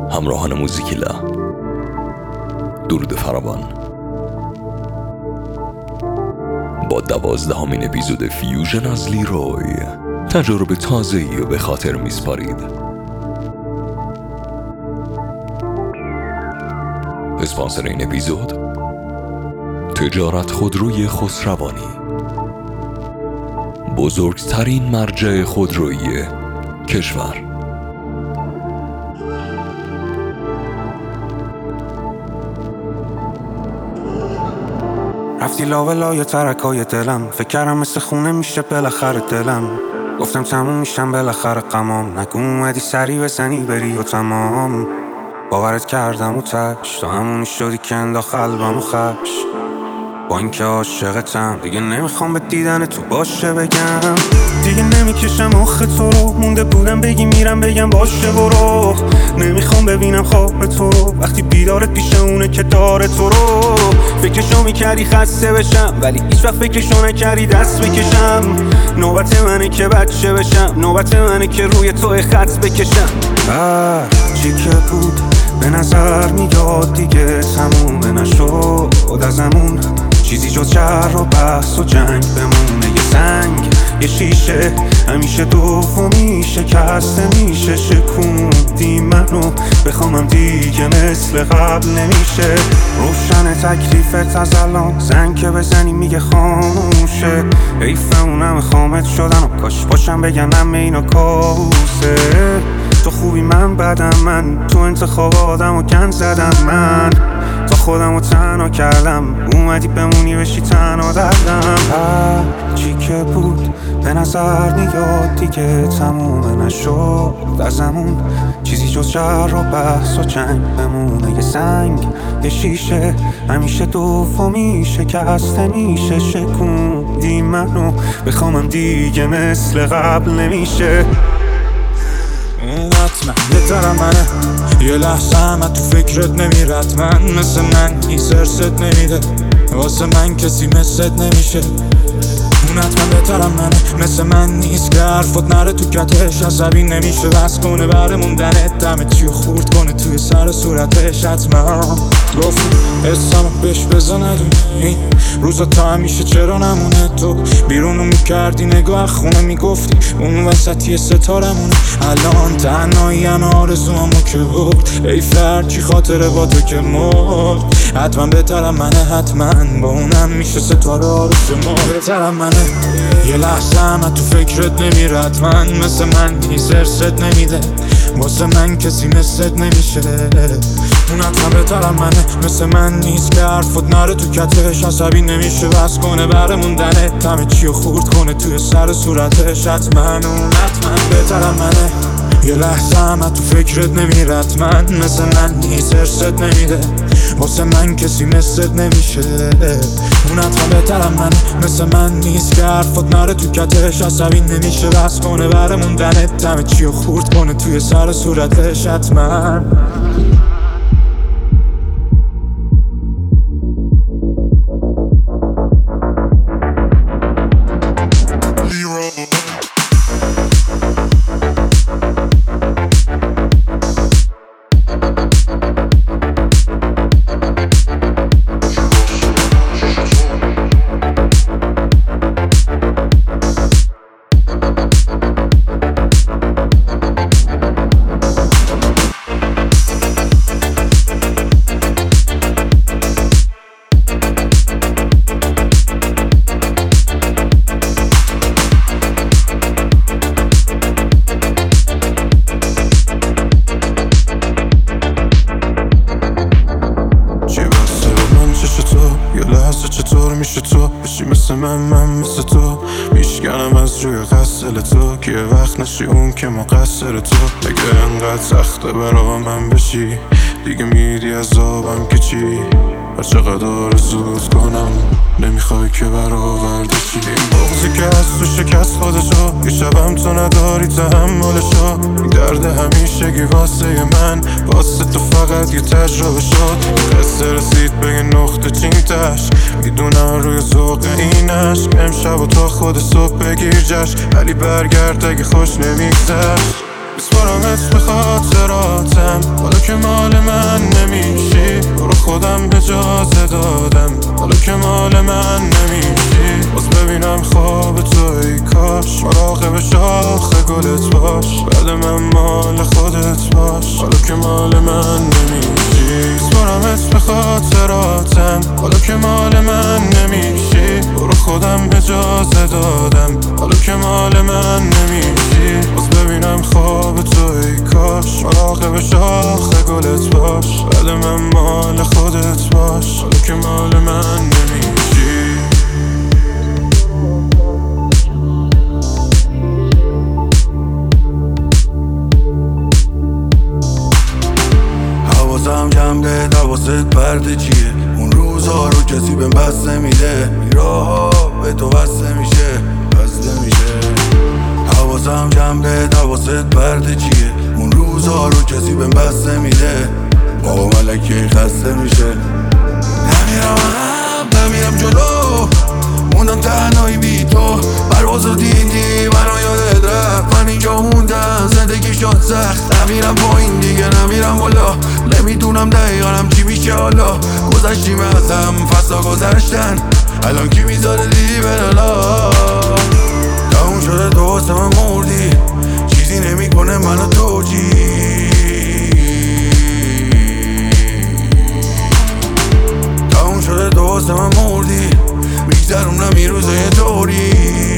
همراهان موزیکیلا، درود فراوان. با 12مین اپیزود فیوژن از لیروی تجربه تازه‌ای رو به خاطر میسپارید. اسپانسر این اپیزود تجارت خودروی خسروانی، بزرگترین مرجع خودرویی کشور. رفتی لاولای ترکای دلم، فکر کردم مثل خونه میشه بالاخره دلم. گفتم تموم میشم بالاخره غمام، نگو اومدی سری بزنی بری و تمام. باورت کردم و تش تا همونی شدی که انداخت قلبم و خش. با اینکه عاشقتم دیگه نمیخوام به دیدن تو باشه بگم، دیگه نمیکشم مخ تو رو. مونده بودم بگی میرم بگم باشه برو. نمیخوام ببینم خواب تو رو وقتی بیدارت پیش اونه که داره تو رو. فکرشو میکردی خسته بشم ولی هیچ وقت فکرشو نکردی دست بکشم. نوبت منه که بچه بشم، نوبت منه که روی تو خط بکشم. چی که بود به نظر میاد دیگه تمومه نشد ازمون، چیزی جز شر و بحث و جنگ بمونه. یه سنگ یه شیشه همیشه دومی شکسته میشه. شکوندی منو بخوامم دیگه مثل قبل نمیشه. روشن تکلیفت از الان، زنگ که بزنی میگه خاموشه. حیفه اونم خامت شدن و کاش باشم بگنم اینا کابوسه. تو خوبی من بدم، من تو انتخاب آدم و گند زدم. من تا خودم رو تنها کردم، اومدی بمونی بشی تنها دردم. چی که بود به نظر میاد دیگه تمومه نشد ازمون، چیزی جز شر و بحث و جنگ بمونه. یه سنگ یه شیشه همیشه دومی شکسته میشه. شکوندی منو بخوامم دیگه مثل قبل نمیشه. حتما بهترم منه، یه لحظه هم تو فکرت نمیرد. من مثل من هیچ ارست نمیده، واسه من کسی مثلت نمیشه. اون حتما بهترم منه، مثل من نیست که حرفات نره تو کتش. عصبی نمیشه بس کنه بره موندنت، دمه چیو خورد کنه توی سر صورتش. حتما گفت حسامو بهش بزن ندونی روزا تا همیشه چرا نمونه. تو بیرونو میکردی نگاه خونه میگفتی اون وسطی ستارمونه. الان تنهایی همه آرزوامو که بود، ای فرچی خاطره با تو که مرد. حتما بهترم منه، حتما با اونم میشه ستاره آرزو ما. بهترم منه، یه لحظه هم تو فکرت نمیرد. من مثل من هیچ ارست نمیده، واسه من کسی مثلت نمیشه. اون حتما بهترم منه، مثل من نیست که حرفات نره تو کتش. عصبی نمیشه بس کنه بره موندنت، همه چیو خورد کنه توی سر صورتش. حتما اون حتما بهترم منه، یه لحظه هم تو فکرت نمیرد. من مثل من نیست ارست نمیده، واسه من کسی مثلت نمیشه. اون حتما بهترم منه، مثل من نیست که حرفات نره تو کتش. عصبی نمیشه بس کنه بره موندنت، همه چیو خورد کنه توی سر صورتش. حتما چطور میشه تو بشی مثل من مثل تو میشکنم از روی قصل تو که یه وقت نشی اون که مقصر تو. اگه انقدر سخته برا من بشی دیگه میدی از آبم که چی. هر چقدر آرزوت کنم نمیخوای که برآورده شی. این بغضی که از تو شکست خودشو، یه شبم تو نداری تحملشو. این درد همیشگی واسه من، واسه تو فقط یه تجربه شد. قصه رسید به یه نقطه چینتش، میدونم روی ذوق اینش. امشب و تا خود صبح بگیر جشن، ولی برگرد اگه خوش نمیگذشت. بسپارم میسپارمت به خاطراتم، حالا که مال من نمیشی برو خودم اجازه دادم، حالا که مال من نمیشی باز ببینم خواب تو ای کاش، مراقب شاخ گلت باش، بعد من مال خودت باش، حالا که مال من نمیشی میسپارمت به خاطراتم، حالا که مال من نمیشی برو خودم اجازه دادم، حالا که مال من نمیشی باز ببینم خواب تو ای کاش، مراقب شاخ گلت باش، بعد من مال خودت باش، حالا که مال من نمیشی. حواسم جمعه دواست برده چیه، اون روزا رو کسی بهم بس نمیده، این راها به تو بسته میشه بسته میشه. حواسم جمعه دواست برده چیه، اون روزا رو کسی بهم بس نمیده، بابا ملکه خسته میشه. نمیرم جلو، موندم تنهایی بی تو، پروازو دیدی منو یادت رفت، من اینجا موندم زندگی شد سخت، نمیرم پایین دیگه نمیرم بالا، نمیدونم دقیقا چی میشه حالا، گذشتیم ازم فصلا گذشتن، الان کی میذاره دی برالا، تموم شده تو واسه من مردی، چیزی نمیکنه منو تو چی، تموم شده تو واسه من مردی، میگذرونم این روزه یه طوری،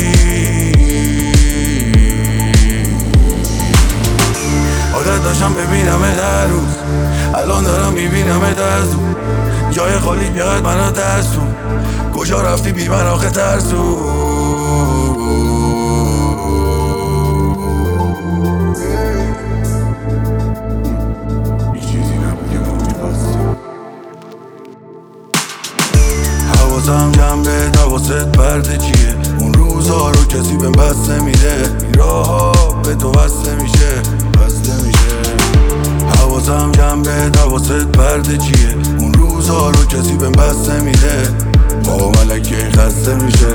عادت داشتم ببینمت هر روز، الان دارم میبینمت از دور، جای خالی بیاد منو ترسون، کجا رفتی بی من آخه ترسون. حواسم جمعه دواست برده چیه، اون روزا رو کسی بهم بس نمیده، این راها به تو بسته میشه بسته میشه. حواسم جمعه دواست برده چیه، اون روزا رو کسی بهم بس نمیده، بابا ملکه خسته میشه.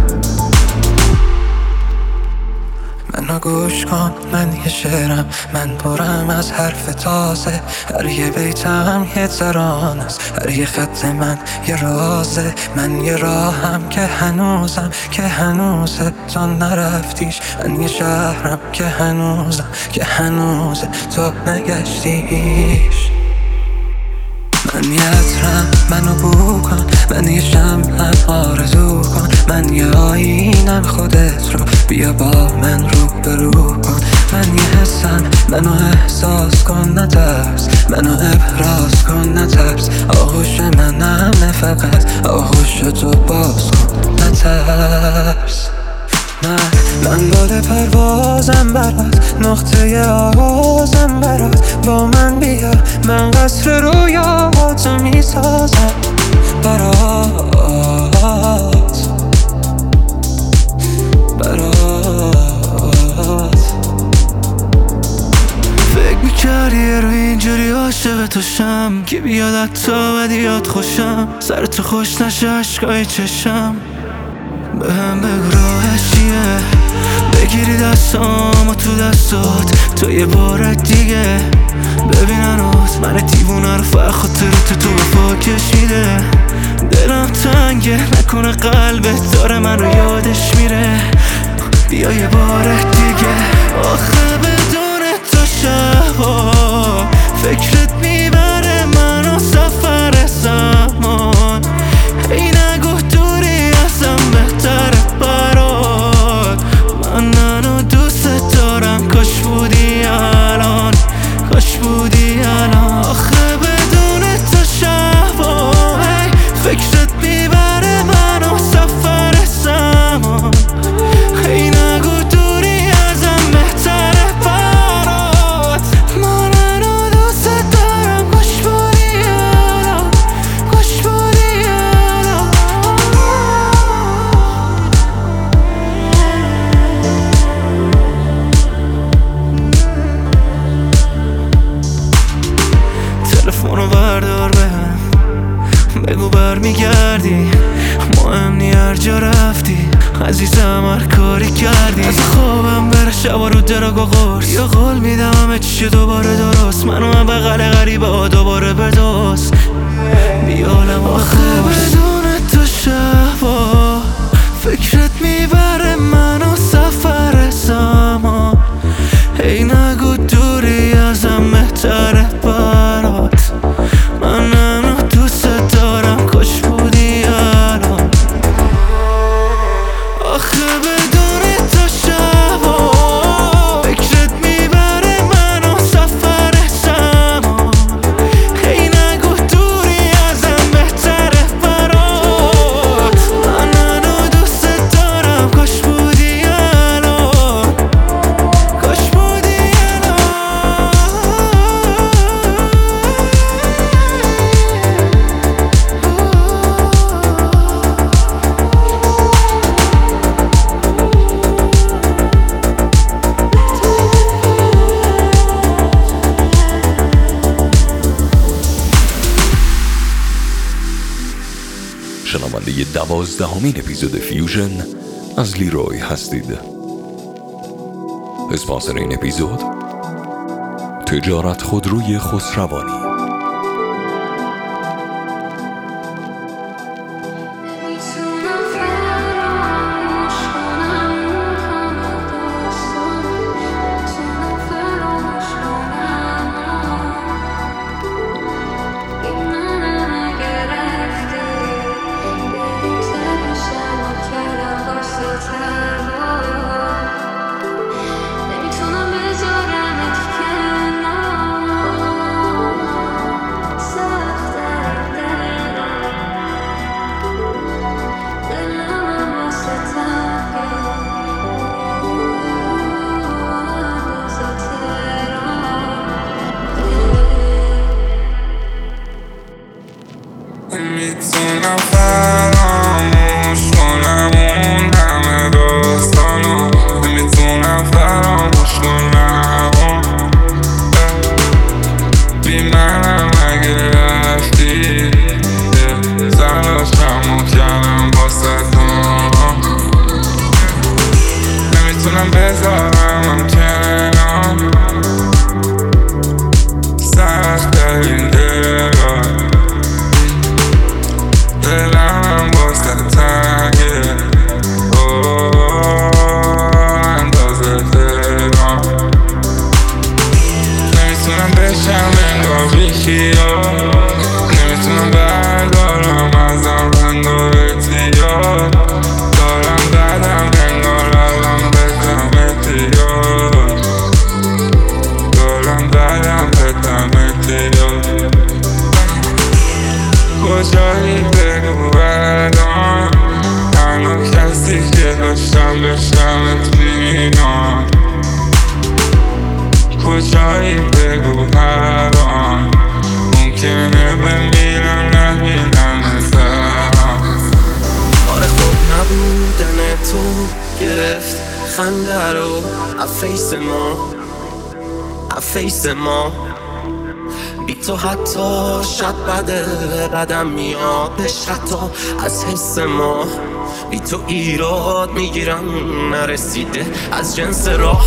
منو گوش کن، من یه شعرم، من پرم از حرف تازه، هر یه بیتم یه تران است، هر یه خط من یه رازه، من یه راهم که هنوزه تو نرفتیش، من یه شهرم که هنوزه تو نگشتیش، من یه عطرم منو بو کن، من یه شمعم آرزو کن، من یه آینم خودت رو بیا با من رو کن، من یه حسم منو احساس کن نترس، منو ابراز کن نترس، آغوش منم فقط آغوش تو باز کن نترس. من بال پروازم برات، نقطه آغازم برات، با من بیا من قصر رویاهاتو میسازم برات فکر میکردی رو اینجوری عاشق تو شم، که بیاد حتی بدیات خوشم، سر تو خوش نشه عشقای چشم، به هم بگو راهش چیه، بگیری دستامو تو دستات تو یه بار دیگه، ببیننات من دیوونه رو فقط خاطرت تو به پا کشیده، دلم تنگه نکنه قلبت داره من رو یادش میره، بیا یه بار دیگه، آخه بدون تو شبا فکرت میبره منو سفر زمان، ای نگو دوری ازم بهتره برات، من منو دوست دارم کاش بودی الان، آخه بدون تو شبا فکرت میبره منو سفر زمان، ای نگو دوری ازم بهتره برات، من منو دوست دارم کاش بودی الان، تلفنو بردار بهم، بگو برمیگردی، مهم نی هر جا رفتی، عزیزم هر کاری کردی از خوابم بره شبا رو دراگ و قرص یا قول میدم همه چی دوباره درست منو هم بغل غریبه ها دوباره بدوست بیالم آخه بدون تو شبا فکرت میبره منو سفر زمان هی نگو دوری ازم بهتره برات من هنو دوست دارم کاش بودی الان آخه بدون تو شبا فکرت میبره منو سفر زمان هی نگو دوری ازم بهتره برات من هنو دوست دارم کاش بودی الان کاش بودی شنونده 12مین اپیزود فیوژن از لیروی هستید. اسپانسر این اپیزود تجارت خودروی خسروانی. میتونم فراموش کنم اون همه داستانو نمیتونم فراموش کنم بی منم اگه رفتی تلاشمو کردم واسه تو نمیتونم بذارم کنار سخت این دلار دلم واسه تنگه اندازه دلم نمیتونم بشم انگار بیخیال نمیتونم بردارم ازم انگار اتیار دارم بدم انگار الان بزم اتیار دارم بدم بزم اتیار کجایی بگو بدان تنها کسی که داشتم بشنمت بینام کجایی بگو الان ممکنه بمیرم نبینم ازم آره خوب نبودن تو گرفت خنده رو افیس ما بی تو حتی شب بده بدم میادش حتی از حس ما بی تو ایراد میگیرم نرسیده از جنس راه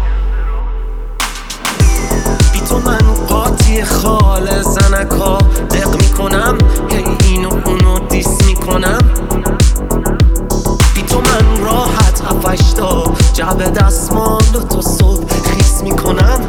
بی تو من قاطی خال زنکا دق میکنم هی اینو اونو دیس میکنم بی تو من راحت هفشتا جعب دستمال و تو صبح خیس میکنم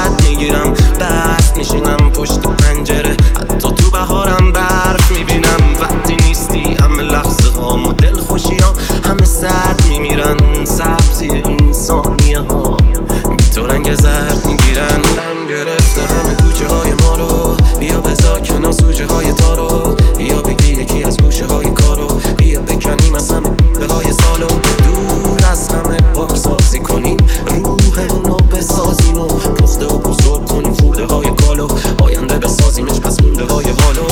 سرد میگیرم، برف میشینم پشت پنجره، حتی تو بهارم برف میبینم. وقتی نیستی همه لحظه ها و دل خوشی ها همه سرد میمیرن. سبزی این ثانیه ها بی تو رنگ زرد میگیرن. من گرفته همه کوچه های ما رو، بیا بذار کنار سوژه های تارو، بیا بگی یکی از گوشه های کارو، بیا بکنیم از همه به های سالو، دور از همه پاکسازی کنیم، روح رو بسازیم و پخته و بزرگ کنیم، خورده های کالو آینده بسازیمش پس مونده های حالو.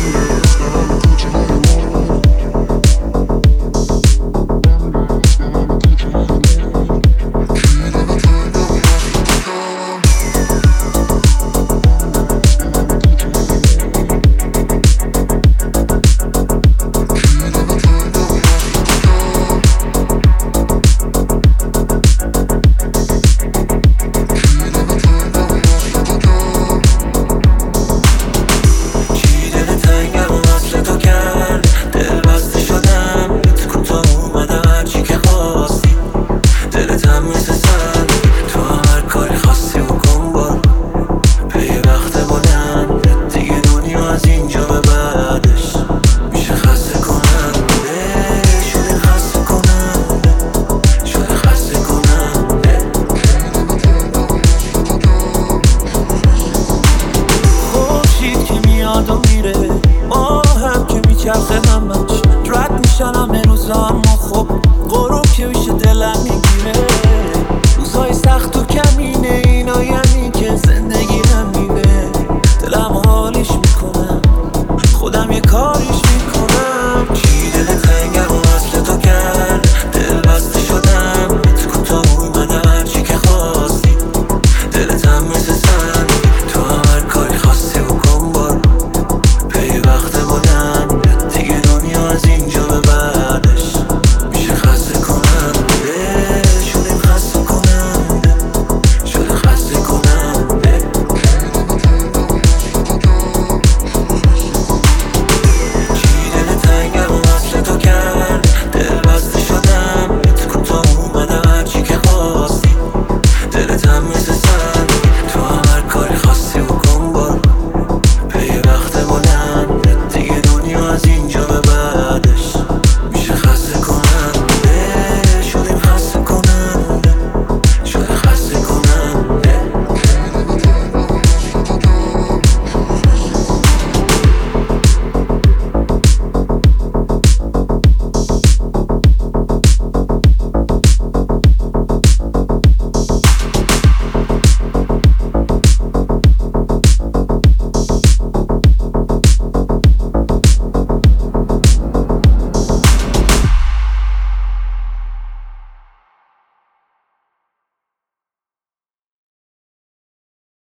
چرخه همش رد میشن همه روزا، اما خب غروب که میشه دلم میگیره. روزهای سخت و کمینه اینا، یعنی که زندگی همینه. دلم حالیش میکنم، خودم یه کاریش میکنم. چی دل تنگم و وصل تو کرد، دل بسته شدم تو کوتاه اومدم، هرچی که خواستی دلت هم مثل سن